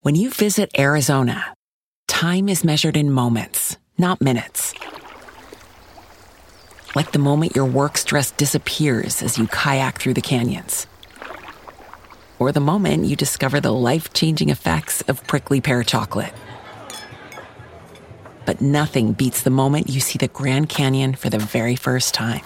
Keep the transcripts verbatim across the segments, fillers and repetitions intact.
When you visit Arizona, time is measured in moments, not minutes. Like the moment your work stress disappears as you kayak through the canyons. Or the moment you discover the life-changing effects of prickly pear chocolate. But nothing beats the moment you see the Grand Canyon for the very first time.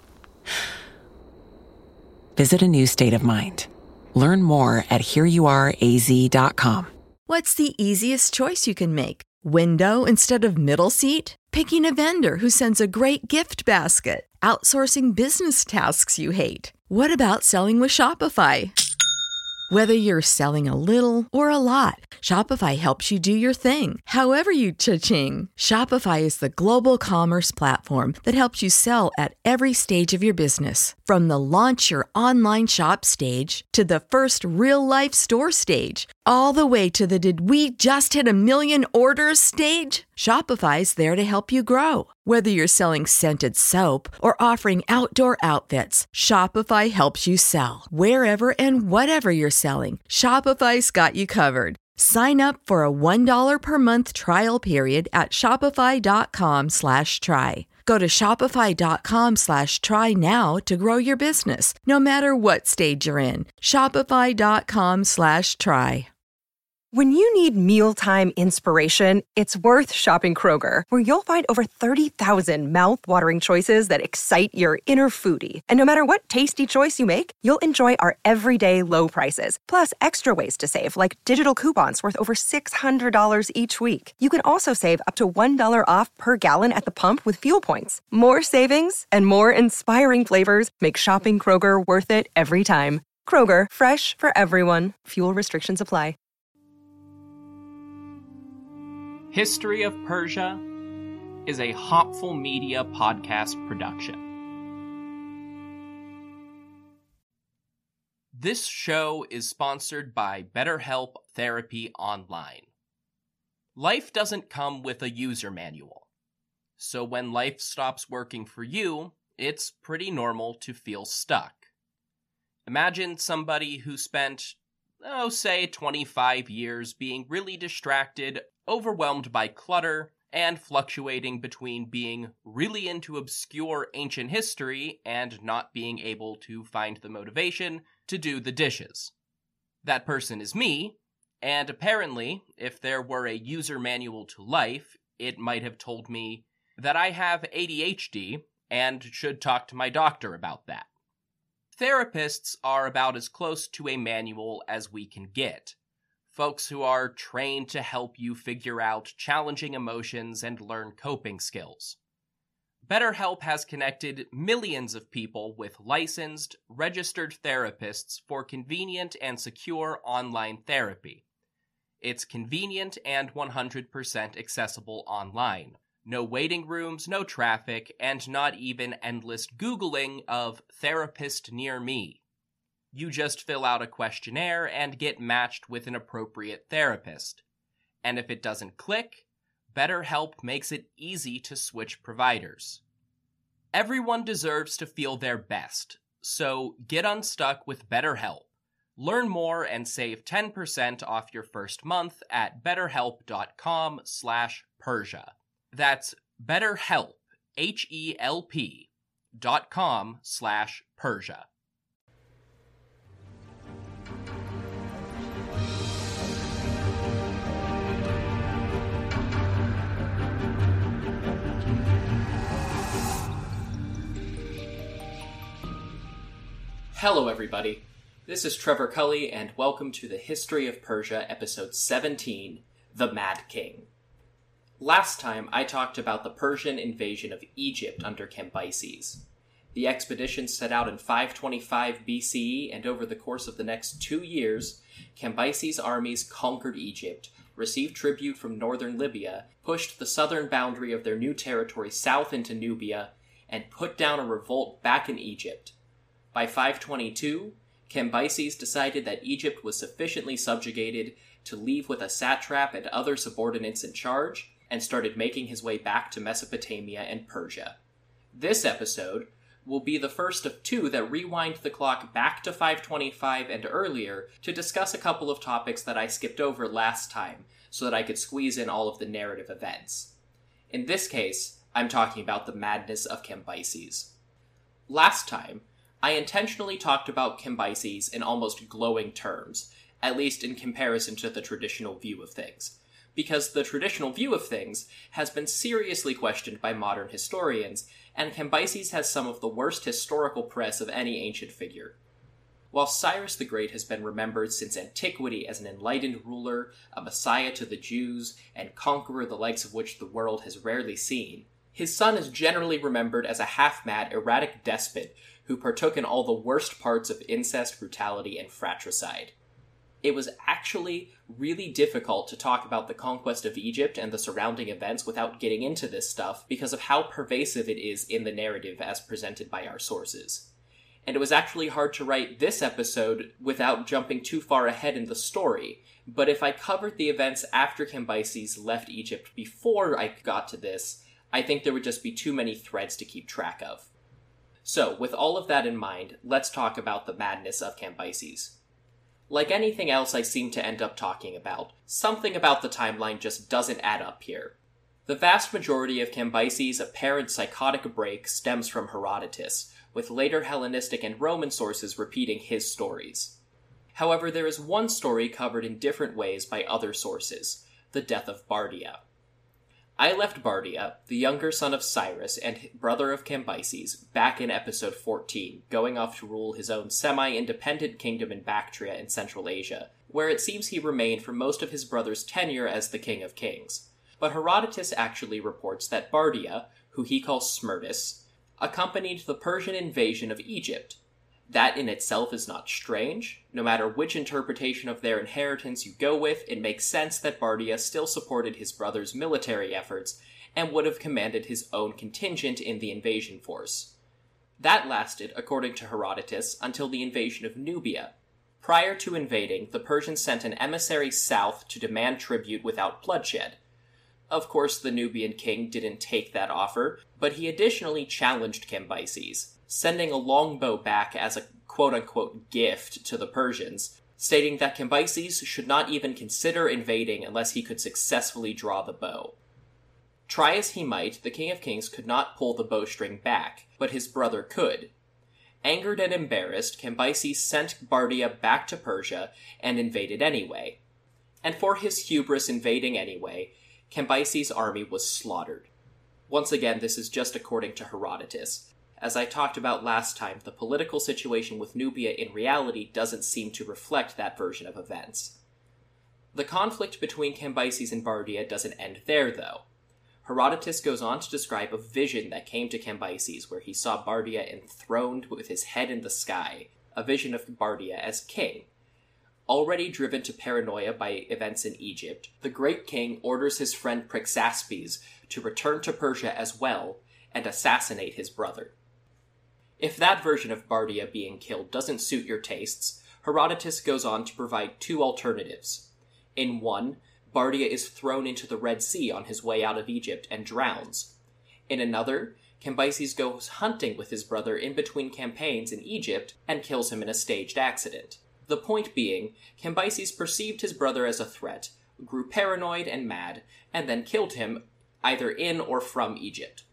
Visit a new state of mind. Learn more at here you are a z dot com. What's the easiest choice you can make? Window instead of middle seat? Picking a vendor who sends a great gift basket? Outsourcing business tasks you hate? What about selling with Shopify? Whether you're selling a little or a lot, Shopify helps you do your thing, however you cha-ching. Shopify is the global commerce platform that helps you sell at every stage of your business. From the launch your online shop stage to the first real-life store stage, all the way to the did we just hit a million orders stage. Shopify's there to help you grow. Whether you're selling scented soap or offering outdoor outfits, Shopify helps you sell. Wherever and whatever you're selling, Shopify's got you covered. Sign up for a one dollar per month trial period at shopify.com slash try. Go to shopify.com slash try now to grow your business, no matter what stage you're in. Shopify.com slash try. When you need mealtime inspiration, it's worth shopping Kroger, where you'll find over thirty thousand mouth-watering choices that excite your inner foodie. And no matter what tasty choice you make, you'll enjoy our everyday low prices, plus extra ways to save, like digital coupons worth over six hundred dollars each week. You can also save up to one dollar off per gallon at the pump with fuel points. More savings and more inspiring flavors make shopping Kroger worth it every time. Kroger, fresh for everyone. Fuel restrictions apply. History of Persia is a Hopful Media podcast production. This show is sponsored by BetterHelp Therapy Online. Life doesn't come with a user manual, so when life stops working for you, it's pretty normal to feel stuck. Imagine somebody who spent, oh, say twenty-five years being really distracted, overwhelmed by clutter, and fluctuating between being really into obscure ancient history and not being able to find the motivation to do the dishes. That person is me, and apparently, if there were a user manual to life, it might have told me that I have A D H D and should talk to my doctor about that. Therapists are about as close to a manual as we can get. Folks who are trained to help you figure out challenging emotions and learn coping skills. BetterHelp has connected millions of people with licensed, registered therapists for convenient and secure online therapy. It's convenient and one hundred percent accessible online. No waiting rooms, no traffic, and not even endless Googling of therapist near me. You just fill out a questionnaire and get matched with an appropriate therapist. And if it doesn't click, BetterHelp makes it easy to switch providers. Everyone deserves to feel their best, so get unstuck with BetterHelp. Learn more and save ten percent off your first month at betterhelp.com slash Persia. That's BetterHelp, H E L P, dot com slash Persia. Hello everybody, this is Trevor Cully and welcome to the History of Persia episode seventeen, The Mad King. Last time I talked about the Persian invasion of Egypt under Cambyses. The expedition set out in five twenty-five B C E and over the course of the next two years, Cambyses' armies conquered Egypt, received tribute from northern Libya, pushed the southern boundary of their new territory south into Nubia, and put down a revolt back in Egypt. By five twenty-two, Cambyses decided that Egypt was sufficiently subjugated to leave with a satrap and other subordinates in charge, and started making his way back to Mesopotamia and Persia. This episode, will be the first of two that rewind the clock back to five twenty-five and earlier to discuss a couple of topics that I skipped over last time, so that I could squeeze in all of the narrative events. In this case, I'm talking about the madness of Cambyses. Last time, I intentionally talked about Cambyses in almost glowing terms, at least in comparison to the traditional view of things, because the traditional view of things has been seriously questioned by modern historians, and Cambyses has some of the worst historical press of any ancient figure. While Cyrus the Great has been remembered since antiquity as an enlightened ruler, a messiah to the Jews, and conqueror the likes of which the world has rarely seen, his son is generally remembered as a half-mad, erratic despot who partook in all the worst parts of incest, brutality, and fratricide. It was actually really difficult to talk about the conquest of Egypt and the surrounding events without getting into this stuff because of how pervasive it is in the narrative as presented by our sources. And it was actually hard to write this episode without jumping too far ahead in the story, but if I covered the events after Cambyses left Egypt before I got to this, I think there would just be too many threads to keep track of. So, with all of that in mind, let's talk about the madness of Cambyses. Like anything else I seem to end up talking about, something about the timeline just doesn't add up here. The vast majority of Cambyses' apparent psychotic break stems from Herodotus, with later Hellenistic and Roman sources repeating his stories. However, there is one story covered in different ways by other sources, the death of Bardia. I left Bardia, the younger son of Cyrus and brother of Cambyses, back in episode fourteen, going off to rule his own semi-independent kingdom in Bactria in Central Asia, where it seems he remained for most of his brother's tenure as the King of Kings. But Herodotus actually reports that Bardia, who he calls Smerdis, accompanied the Persian invasion of Egypt. That in itself is not strange. No matter which interpretation of their inheritance you go with, it makes sense that Bardia still supported his brother's military efforts and would have commanded his own contingent in the invasion force. That lasted, according to Herodotus, until the invasion of Nubia. Prior to invading, the Persians sent an emissary south to demand tribute without bloodshed. Of course, the Nubian king didn't take that offer, but he additionally challenged Cambyses, sending a longbow back as a quote-unquote gift to the Persians, stating that Cambyses should not even consider invading unless he could successfully draw the bow. Try as he might, the King of Kings could not pull the bowstring back, but his brother could. Angered and embarrassed, Cambyses sent Bardia back to Persia and invaded anyway. And for his hubris invading anyway, Cambyses' army was slaughtered. Once again, this is just according to Herodotus. As I talked about last time, the political situation with Nubia in reality doesn't seem to reflect that version of events. The conflict between Cambyses and Bardia doesn't end there, though. Herodotus goes on to describe a vision that came to Cambyses where he saw Bardia enthroned with his head in the sky, a vision of Bardia as king. Already driven to paranoia by events in Egypt, the great king orders his friend Prixaspes to return to Persia as well and assassinate his brother. If that version of Bardia being killed doesn't suit your tastes, Herodotus goes on to provide two alternatives. In one, Bardia is thrown into the Red Sea on his way out of Egypt and drowns. In another, Cambyses goes hunting with his brother in between campaigns in Egypt and kills him in a staged accident. The point being, Cambyses perceived his brother as a threat, grew paranoid and mad, and then killed him either in or from Egypt.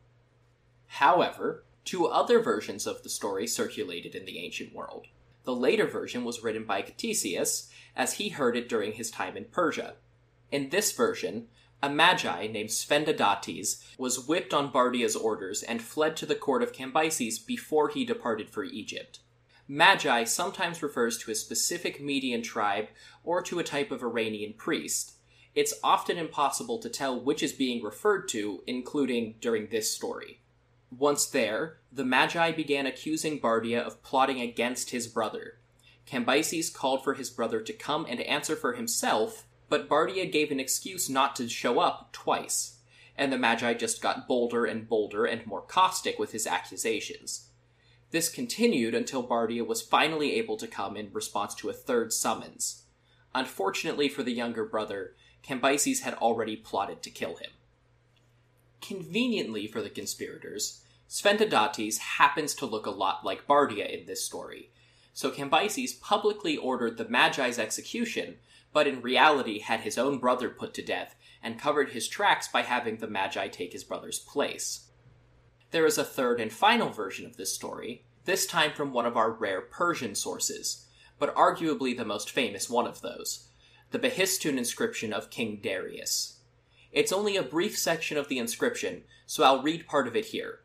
However, two other versions of the story circulated in the ancient world. The later version was written by Ctesias, as he heard it during his time in Persia. In this version, a magi named Sphenidates was whipped on Bardia's orders and fled to the court of Cambyses before he departed for Egypt. Magi sometimes refers to a specific Median tribe or to a type of Iranian priest. It's often impossible to tell which is being referred to, including during this story. Once there, the Magi began accusing Bardia of plotting against his brother. Cambyses called for his brother to come and answer for himself, but Bardia gave an excuse not to show up twice, and the Magi just got bolder and bolder and more caustic with his accusations. This continued until Bardia was finally able to come in response to a third summons. Unfortunately for the younger brother, Cambyses had already plotted to kill him. Conveniently for the conspirators, Sphentadates happens to look a lot like Bardia in this story, so Cambyses publicly ordered the Magi's execution, but in reality had his own brother put to death, and covered his tracks by having the Magi take his brother's place. There is a third and final version of this story, this time from one of our rare Persian sources, but arguably the most famous one of those, the Behistun inscription of King Darius. It's only a brief section of the inscription, so I'll read part of it here.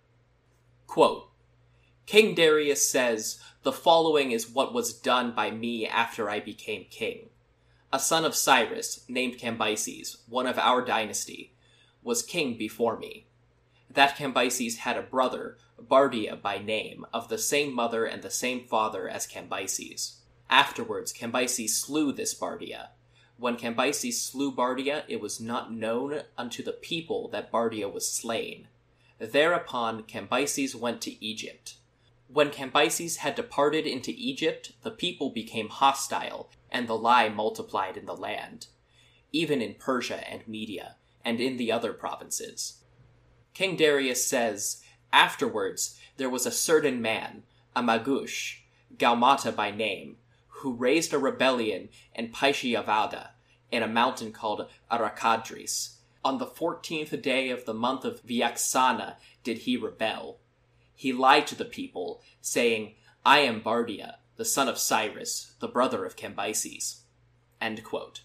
Quote, King Darius says, "The following is what was done by me after I became king. A son of Cyrus, named Cambyses, one of our dynasty, was king before me. That Cambyses had a brother, Bardia by name, of the same mother and the same father as Cambyses. Afterwards, Cambyses slew this Bardia. When Cambyses slew Bardia, it was not known unto the people that Bardia was slain. Thereupon Cambyses went to Egypt. When Cambyses had departed into Egypt, the people became hostile, and the lie multiplied in the land, even in Persia and Media, and in the other provinces. King Darius says, Afterwards there was a certain man, a Magush, Gaumata by name, who raised a rebellion in Paishyavada, in a mountain called Arakadris. On the fourteenth day of the month of Vyaksana did he rebel. He lied to the people, saying, I am Bardia, the son of Cyrus, the brother of Cambyses. End quote.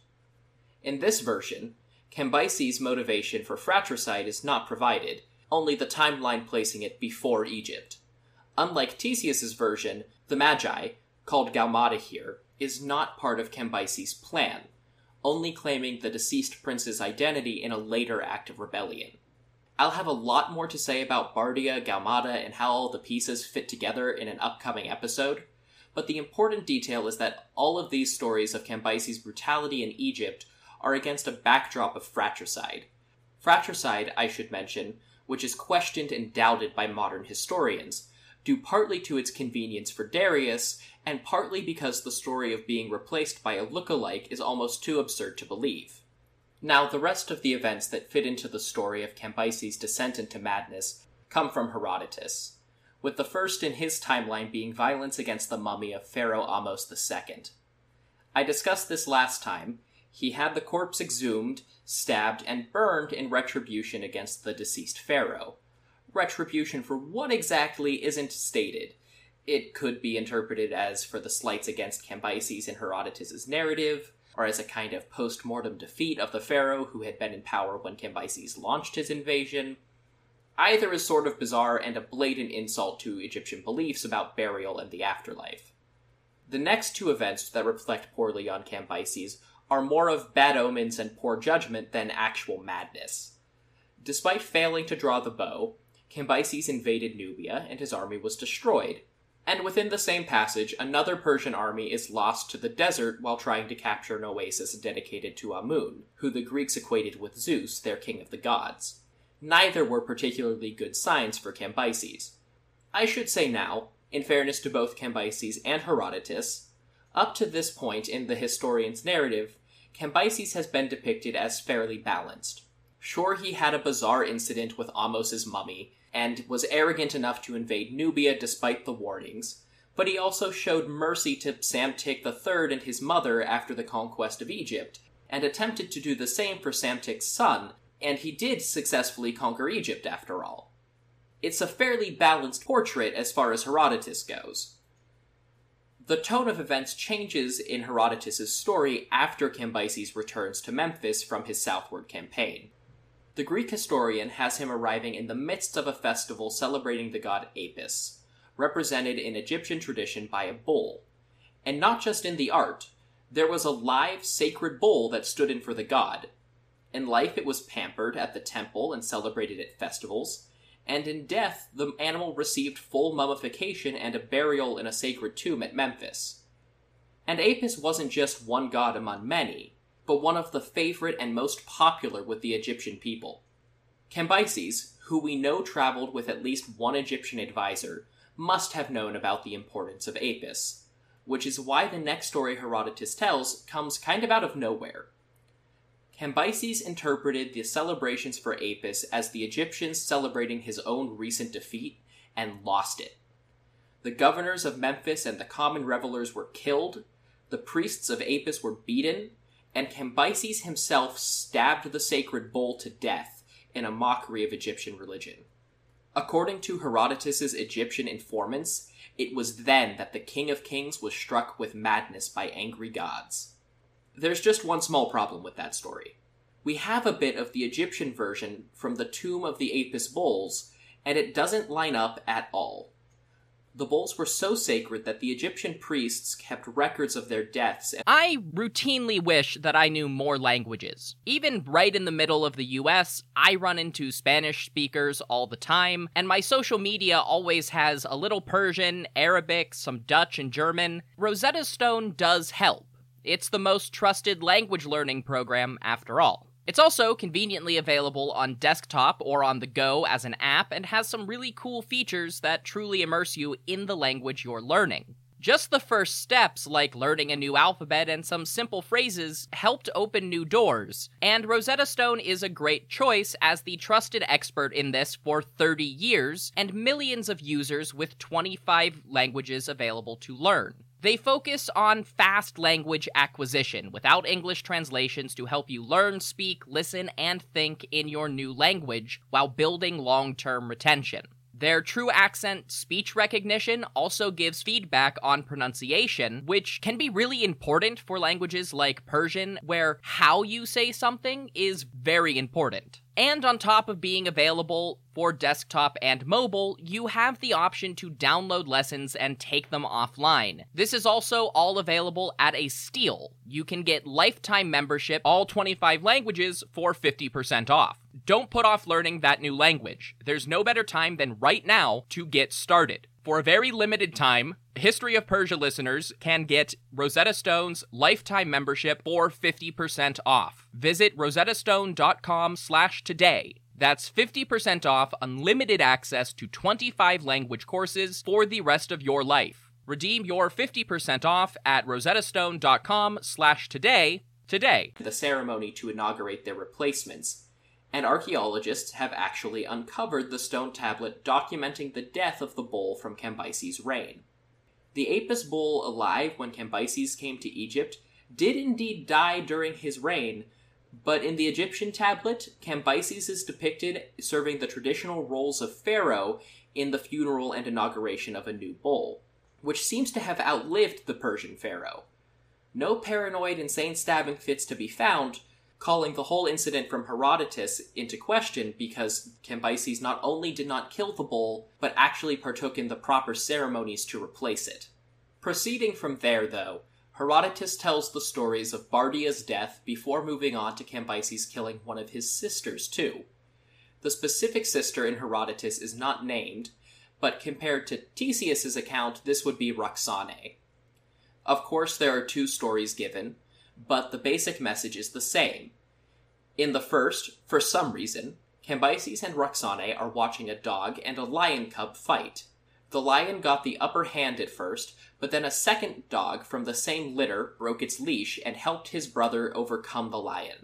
In this version, Cambyses' motivation for fratricide is not provided, only the timeline placing it before Egypt. Unlike Theseus's version, the Magi, called Gaumata here, is not part of Cambyses' plan, only claiming the deceased prince's identity in a later act of rebellion. I'll have a lot more to say about Bardia, Gaumata, and how all the pieces fit together in an upcoming episode, but the important detail is that all of these stories of Cambyses' brutality in Egypt are against a backdrop of fratricide. Fratricide, I should mention, which is questioned and doubted by modern historians, due partly to its convenience for Darius, and partly because the story of being replaced by a look-alike is almost too absurd to believe. Now, the rest of the events that fit into the story of Cambyses' descent into madness come from Herodotus, with the first in his timeline being violence against the mummy of Pharaoh Ahmose the Second. I discussed this last time. He had the corpse exhumed, stabbed, and burned in retribution against the deceased pharaoh. Retribution for what exactly isn't stated. It could be interpreted as for the slights against Cambyses in Herodotus' narrative, or as a kind of post-mortem defeat of the pharaoh who had been in power when Cambyses launched his invasion. Either is sort of bizarre and a blatant insult to Egyptian beliefs about burial and the afterlife. The next two events that reflect poorly on Cambyses are more of bad omens and poor judgment than actual madness. Despite failing to draw the bow, Cambyses invaded Nubia and his army was destroyed. And within the same passage, another Persian army is lost to the desert while trying to capture an oasis dedicated to Amun, who the Greeks equated with Zeus, their king of the gods. Neither were particularly good signs for Cambyses. I should say now, in fairness to both Cambyses and Herodotus, up to this point in the historian's narrative, Cambyses has been depicted as fairly balanced. Sure, he had a bizarre incident with Ahmose's mummy, and was arrogant enough to invade Nubia despite the warnings, but he also showed mercy to Psamtik the Third and his mother after the conquest of Egypt, and attempted to do the same for Psamtik's son, and he did successfully conquer Egypt after all. It's a fairly balanced portrait as far as Herodotus goes. The tone of events changes in Herodotus' story after Cambyses returns to Memphis from his southward campaign. The Greek historian has him arriving in the midst of a festival celebrating the god Apis, represented in Egyptian tradition by a bull. And not just in the art, there was a live sacred bull that stood in for the god. In life it was pampered at the temple and celebrated at festivals, and in death the animal received full mummification and a burial in a sacred tomb at Memphis. And Apis wasn't just one god among many, but one of the favorite and most popular with the Egyptian people. Cambyses, who we know traveled with at least one Egyptian advisor, must have known about the importance of Apis, which is why the next story Herodotus tells comes kind of out of nowhere. Cambyses interpreted the celebrations for Apis as the Egyptians celebrating his own recent defeat, and lost it. The governors of Memphis and the common revelers were killed, the priests of Apis were beaten, and Cambyses himself stabbed the sacred bull to death in a mockery of Egyptian religion. According to Herodotus's Egyptian informants, it was then that the King of Kings was struck with madness by angry gods. There's just one small problem with that story. We have a bit of the Egyptian version from the tomb of the Apis bulls, and it doesn't line up at all. The bulls were so sacred that the Egyptian priests kept records of their deaths. And I routinely wish that I knew more languages. Even right in the middle of the U S, I run into Spanish speakers all the time, and my social media always has a little Persian, Arabic, some Dutch, and German. Rosetta Stone does help. It's the most trusted language learning program after all. It's also conveniently available on desktop or on the go as an app and has some really cool features that truly immerse you in the language you're learning. Just the first steps, like learning a new alphabet and some simple phrases, helped open new doors, and Rosetta Stone is a great choice as the trusted expert in this for thirty years and millions of users with twenty-five languages available to learn. They focus on fast language acquisition without English translations to help you learn, speak, listen, and think in your new language while building long-term retention. Their true accent speech recognition also gives feedback on pronunciation, which can be really important for languages like Persian, where how you say something is very important. And on top of being available for desktop and mobile, you have the option to download lessons and take them offline. This is also all available at a steal. You can get lifetime membership, all twenty-five languages, for fifty percent off. Don't put off learning that new language. There's no better time than right now to get started. For a very limited time, History of Persia listeners can get Rosetta Stone's lifetime membership for fifty percent off. Visit rosettastone.com slash today. That's fifty percent off unlimited access to twenty-five language courses for the rest of your life. Redeem your fifty percent off at rosettastone.com slash today today. The ceremony to inaugurate their replacements, and archaeologists have actually uncovered the stone tablet documenting the death of the bull from Cambyses' reign. The Apis bull alive when Cambyses came to Egypt did indeed die during his reign, but in the Egyptian tablet, Cambyses is depicted serving the traditional roles of pharaoh in the funeral and inauguration of a new bull, which seems to have outlived the Persian pharaoh. No paranoid insane stabbing fits to be found, calling the whole incident from Herodotus into question because Cambyses not only did not kill the bull, but actually partook in the proper ceremonies to replace it. Proceeding from there, though, Herodotus tells the stories of Bardia's death before moving on to Cambyses killing one of his sisters, too. The specific sister in Herodotus is not named, but compared to Ctesias' account, this would be Roxane. Of course, there are two stories given, but the basic message is the same. In the first, for some reason, Cambyses and Roxane are watching a dog and a lion cub fight. The lion got the upper hand at first, but then a second dog from the same litter broke its leash and helped his brother overcome the lion.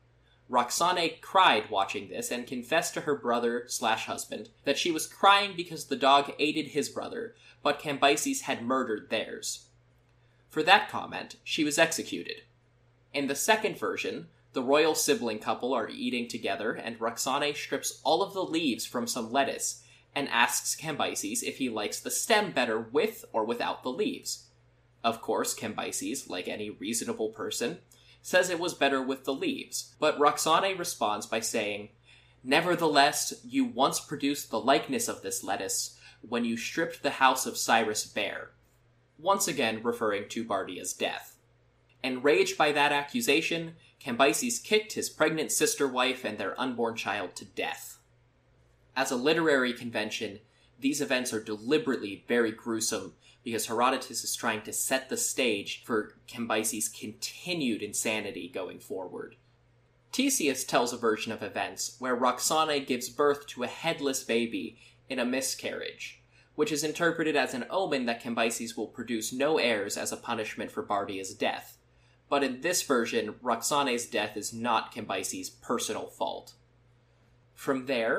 Roxane cried watching this and confessed to her brother slash husband that she was crying because the dog aided his brother, but Cambyses had murdered theirs. For that comment, she was executed. In the second version, the royal sibling couple are eating together, and Roxane strips all of the leaves from some lettuce and asks Cambyses if he likes the stem better with or without the leaves. Of course, Cambyses, like any reasonable person, says it was better with the leaves, but Roxane responds by saying, "Nevertheless, you once produced the likeness of this lettuce when you stripped the house of Cyrus bare," once again referring to Bardia's death. Enraged by that accusation, Cambyses kicked his pregnant sister-wife and their unborn child to death. As a literary convention, these events are deliberately very gruesome because Herodotus is trying to set the stage for Cambyses' continued insanity going forward. Ctesias tells a version of events where Roxane gives birth to a headless baby in a miscarriage, which is interpreted as an omen that Cambyses will produce no heirs as a punishment for Bardia's death. But in this version, Roxane's death is not Cambyses' personal fault. From there,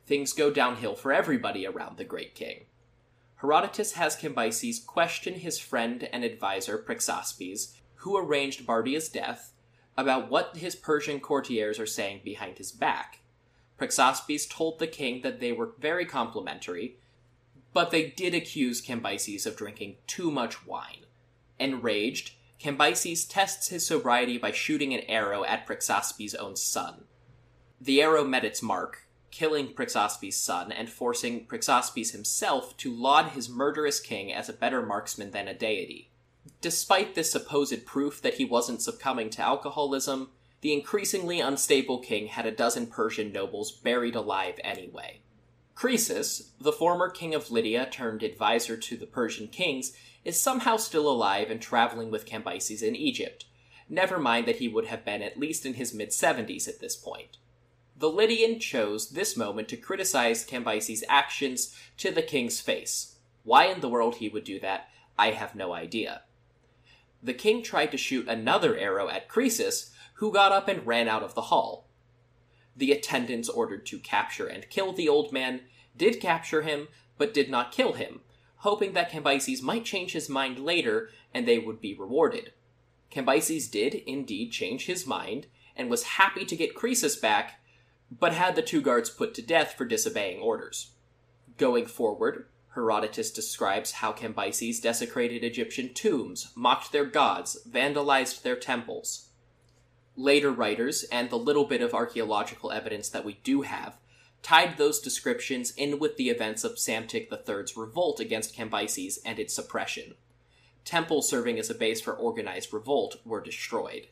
things go downhill for everybody around the Great King. Herodotus has Cambyses question his friend and advisor Prexaspes, who arranged Bardia's death, about what his Persian courtiers are saying behind his back. Prexaspes told the king that they were very complimentary, but they did accuse Cambyses of drinking too much wine. Enraged, Cambyses tests his sobriety by shooting an arrow at Prexaspes' own son. The arrow met its mark, killing Prexaspes' son and forcing Prexaspes himself to laud his murderous king as a better marksman than a deity. Despite this supposed proof that he wasn't succumbing to alcoholism, the increasingly unstable king had a dozen Persian nobles buried alive anyway. Croesus, the former king of Lydia turned advisor to the Persian kings, is somehow still alive and traveling with Cambyses in Egypt. Never mind that he would have been at least in his mid-seventies at this point. The Lydian chose this moment to criticize Cambyses' actions to the king's face. Why in the world he would do that, I have no idea. The king tried to shoot another arrow at Croesus, who got up and ran out of the hall. The attendants ordered to capture and kill the old man did capture him, but did not kill him, hoping that Cambyses might change his mind later and they would be rewarded. Cambyses did indeed change his mind, and was happy to get Croesus back, but had the two guards put to death for disobeying orders. Going forward, Herodotus describes how Cambyses desecrated Egyptian tombs, mocked their gods, vandalized their temples. Later writers, and the little bit of archaeological evidence that we do have, tied those descriptions in with the events of Psamtik the third's revolt against Cambyses and its suppression. Temples serving as a base for organized revolt were destroyed.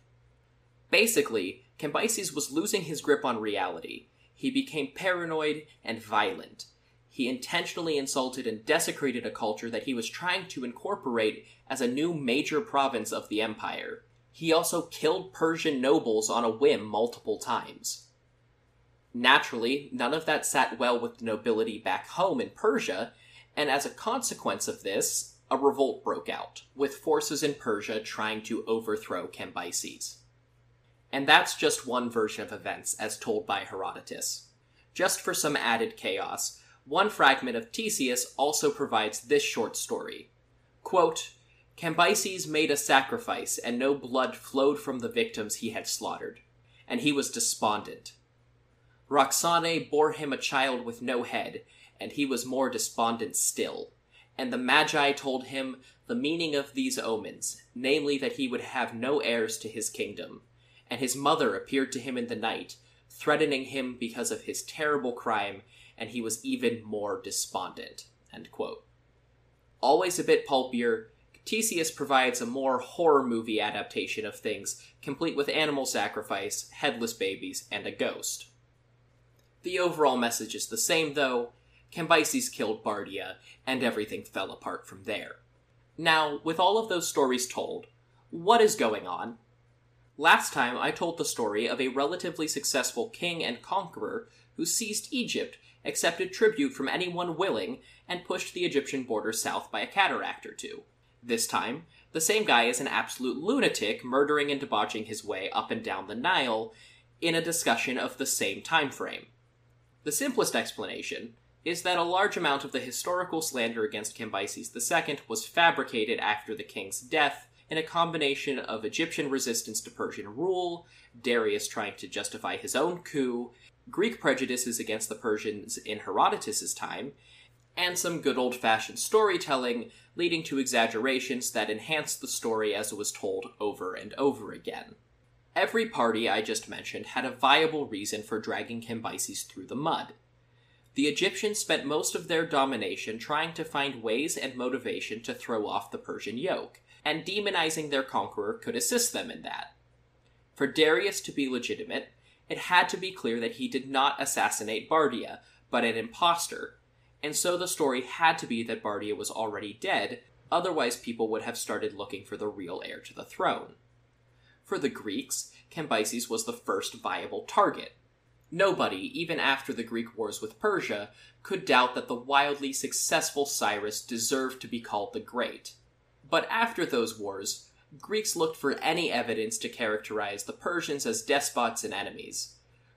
Basically, Cambyses was losing his grip on reality. He became paranoid and violent. He intentionally insulted and desecrated a culture that he was trying to incorporate as a new major province of the empire. He also killed Persian nobles on a whim multiple times. Naturally, none of that sat well with the nobility back home in Persia, and as a consequence of this, a revolt broke out, with forces in Persia trying to overthrow Cambyses. And that's just one version of events as told by Herodotus. Just for some added chaos, one fragment of Ctesias also provides this short story. Quote, Cambyses made a sacrifice, and no blood flowed from the victims he had slaughtered, and he was despondent. Roxane bore him a child with no head, and he was more despondent still. And the Magi told him the meaning of these omens, namely that he would have no heirs to his kingdom. And his mother appeared to him in the night, threatening him because of his terrible crime, and he was even more despondent. End quote. Always a bit pulpier, Ctesias provides a more horror movie adaptation of things, complete with animal sacrifice, headless babies, and a ghost. The overall message is the same, though. Cambyses killed Bardia, and everything fell apart from there. Now, with all of those stories told, what is going on? Last time I told the story of a relatively successful king and conqueror who seized Egypt, accepted tribute from anyone willing, and pushed the Egyptian border south by a cataract or two. This time, the same guy is an absolute lunatic murdering and debauching his way up and down the Nile in a discussion of the same time frame. The simplest explanation is that a large amount of the historical slander against Cambyses the Second was fabricated after the king's death in a combination of Egyptian resistance to Persian rule, Darius trying to justify his own coup, Greek prejudices against the Persians in Herodotus' time, and some good old-fashioned storytelling leading to exaggerations that enhanced the story as it was told over and over again. Every party I just mentioned had a viable reason for dragging Cambyses through the mud. The Egyptians spent most of their domination trying to find ways and motivation to throw off the Persian yoke, and demonizing their conqueror could assist them in that. For Darius to be legitimate, it had to be clear that he did not assassinate Bardia, but an imposter, and so the story had to be that Bardia was already dead, otherwise people would have started looking for the real heir to the throne. For the Greeks, Cambyses was the first viable target. Nobody, even after the Greek wars with Persia, could doubt that the wildly successful Cyrus deserved to be called the Great. But after those wars, Greeks looked for any evidence to characterize the Persians as despots and enemies.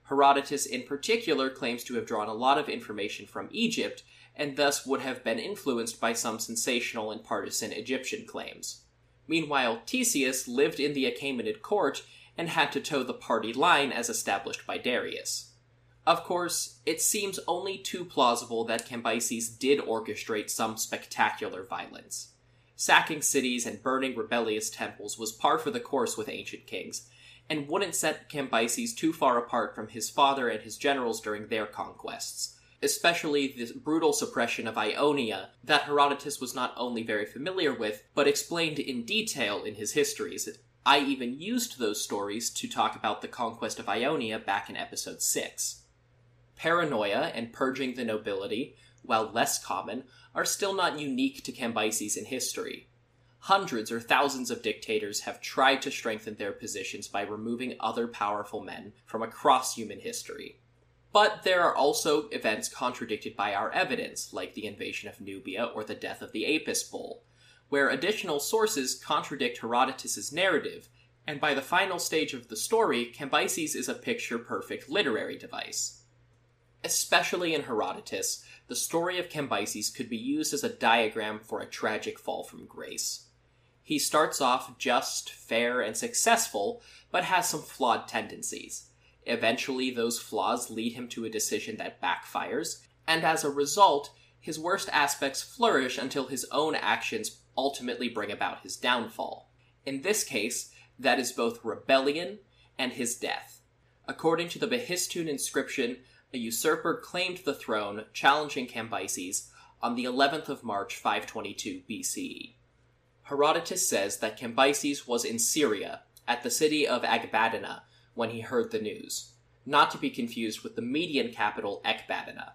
Herodotus in particular claims to have drawn a lot of information from Egypt, and thus would have been influenced by some sensational and partisan Egyptian claims. Meanwhile, Ctesias lived in the Achaemenid court and had to toe the party line as established by Darius. Of course, it seems only too plausible that Cambyses did orchestrate some spectacular violence. Sacking cities and burning rebellious temples was par for the course with ancient kings, and wouldn't set Cambyses too far apart from his father and his generals during their conquests, especially the brutal suppression of Ionia that Herodotus was not only very familiar with, but explained in detail in his histories. I even used those stories to talk about the conquest of Ionia back in episode six. Paranoia and purging the nobility, while less common, are still not unique to Cambyses in history. Hundreds or thousands of dictators have tried to strengthen their positions by removing other powerful men from across human history. But there are also events contradicted by our evidence, like the invasion of Nubia or the death of the Apis bull, where additional sources contradict Herodotus' narrative, and by the final stage of the story, Cambyses is a picture-perfect literary device. Especially in Herodotus, the story of Cambyses could be used as a diagram for a tragic fall from grace. He starts off just, fair, and successful, but has some flawed tendencies. Eventually, those flaws lead him to a decision that backfires, and as a result, his worst aspects flourish until his own actions ultimately bring about his downfall. In this case, that is both rebellion and his death. According to the Behistun inscription, a usurper claimed the throne, challenging Cambyses, on the eleventh of March, five twenty-two B C E. Herodotus says that Cambyses was in Syria, at the city of Ecbatana, when he heard the news, not to be confused with the Median capital Ecbatana.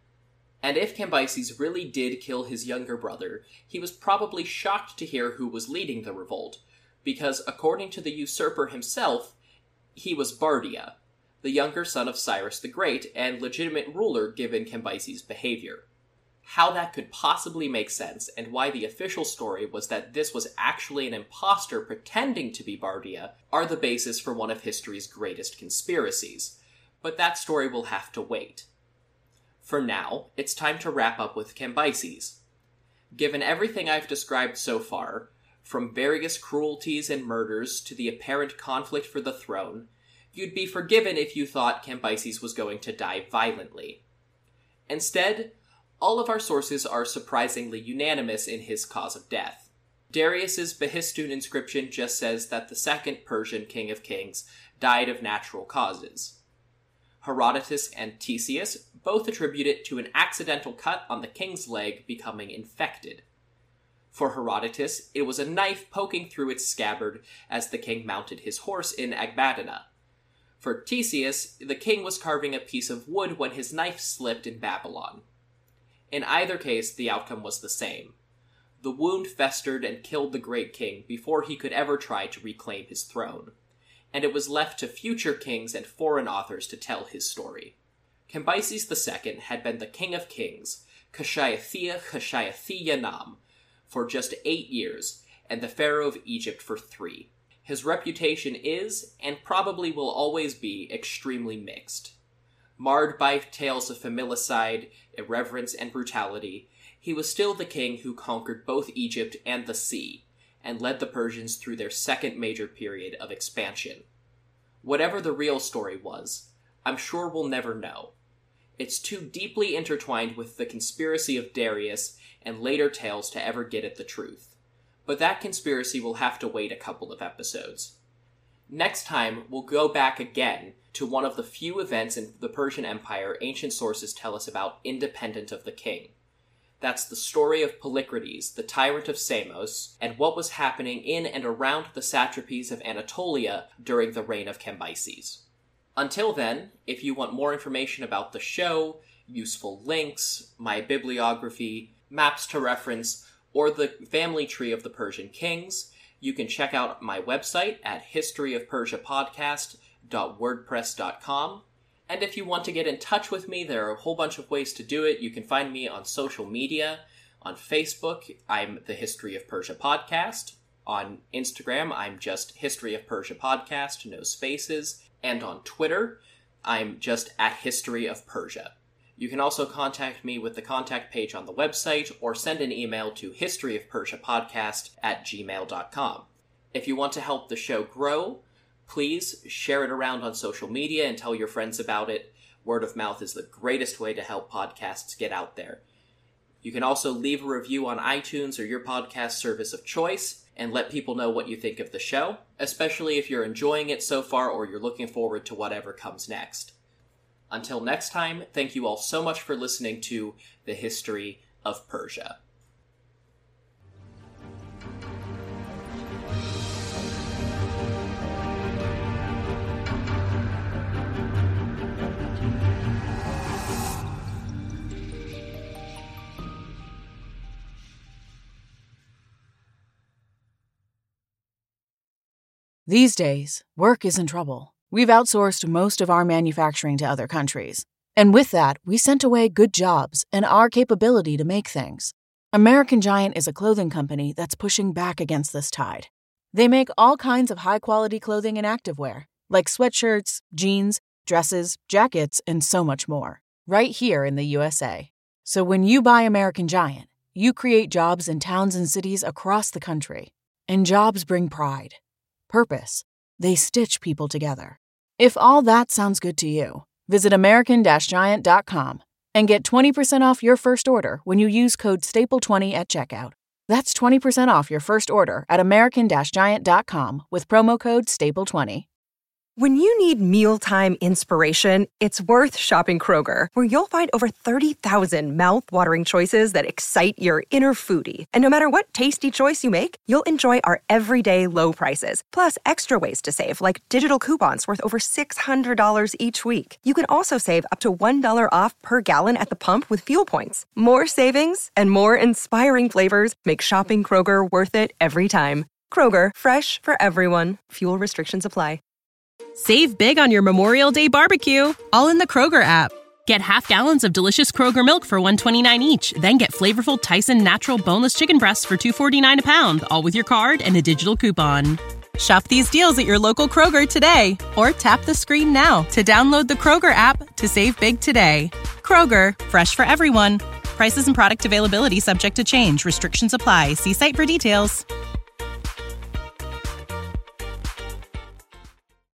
And if Cambyses really did kill his younger brother, he was probably shocked to hear who was leading the revolt, because according to the usurper himself, he was Bardia, the younger son of Cyrus the Great and legitimate ruler given Cambyses' behavior. How that could possibly make sense, and why the official story was that this was actually an imposter pretending to be Bardia, are the basis for one of history's greatest conspiracies. But that story will have to wait. For now, it's time to wrap up with Cambyses. Given everything I've described so far, from various cruelties and murders to the apparent conflict for the throne, you'd be forgiven if you thought Cambyses was going to die violently. Instead, all of our sources are surprisingly unanimous in his cause of death. Darius's Behistun inscription just says that the second Persian king of kings died of natural causes. Herodotus and Ctesias both attribute it to an accidental cut on the king's leg becoming infected. For Herodotus, it was a knife poking through its scabbard as the king mounted his horse in Ecbatana. For Ctesias, the king was carving a piece of wood when his knife slipped in Babylon. In either case, the outcome was the same. The wound festered and killed the great king before he could ever try to reclaim his throne, and it was left to future kings and foreign authors to tell his story. Cambyses the Second had been the king of kings, Khashayathiya Khashayathiya Nam, for just eight years, and the pharaoh of Egypt for three. His reputation is, and probably will always be, extremely mixed. Marred by tales of familicide, irreverence, and brutality, he was still the king who conquered both Egypt and the sea, and led the Persians through their second major period of expansion. Whatever the real story was, I'm sure we'll never know. It's too deeply intertwined with the conspiracy of Darius and later tales to ever get at the truth. But that conspiracy will have to wait a couple of episodes. Next time, we'll go back again to one of the few events in the Persian Empire ancient sources tell us about independent of the king. That's the story of Polycrates, the tyrant of Samos, and what was happening in and around the satrapies of Anatolia during the reign of Cambyses. Until then, if you want more information about the show, useful links, my bibliography, maps to reference, or the family tree of the Persian kings, you can check out my website at history of persia podcast dot wordpress dot com. And if you want to get in touch with me, there are a whole bunch of ways to do it. You can find me on social media. On Facebook, I'm the History of Persia Podcast. On Instagram, I'm just History of Persia Podcast, no spaces. And on Twitter, I'm just at History of Persia. You can also contact me with the contact page on the website or send an email to historyofpersiapodcast at gmail dot com. If you want to help the show grow, please share it around on social media and tell your friends about it. Word of mouth is the greatest way to help podcasts get out there. You can also leave a review on iTunes or your podcast service of choice and let people know what you think of the show, especially if you're enjoying it so far or you're looking forward to whatever comes next. Until next time, thank you all so much for listening to The History of Persia. These days, work is in trouble. We've outsourced most of our manufacturing to other countries. And with that, we sent away good jobs and our capability to make things. American Giant is a clothing company that's pushing back against this tide. They make all kinds of high-quality clothing and activewear, like sweatshirts, jeans, dresses, jackets, and so much more, right here in the U S A. So when you buy American Giant, you create jobs in towns and cities across the country. And jobs bring pride, purpose. They stitch people together. If all that sounds good to you, visit American Giant dot com and get twenty percent off your first order when you use code staple twenty at checkout. That's twenty percent off your first order at American Giant dot com with promo code staple twenty. When you need mealtime inspiration, it's worth shopping Kroger, where you'll find over thirty thousand mouth-watering choices that excite your inner foodie. And no matter what tasty choice you make, you'll enjoy our everyday low prices, plus extra ways to save, like digital coupons worth over six hundred dollars each week. You can also save up to one dollar off per gallon at the pump with fuel points. More savings and more inspiring flavors make shopping Kroger worth it every time. Kroger, fresh for everyone. Fuel restrictions apply. Save big on your Memorial Day barbecue, all in the Kroger app. Get half gallons of delicious Kroger milk for one dollar and twenty-nine cents each. Then get flavorful Tyson natural boneless chicken breasts for two dollars and forty-nine cents a pound, all with your card and a digital coupon. Shop these deals at your local Kroger today, or tap the screen now to download the Kroger app to save big today. Kroger, fresh for everyone. Prices and product availability subject to change. Restrictions apply. See site for details.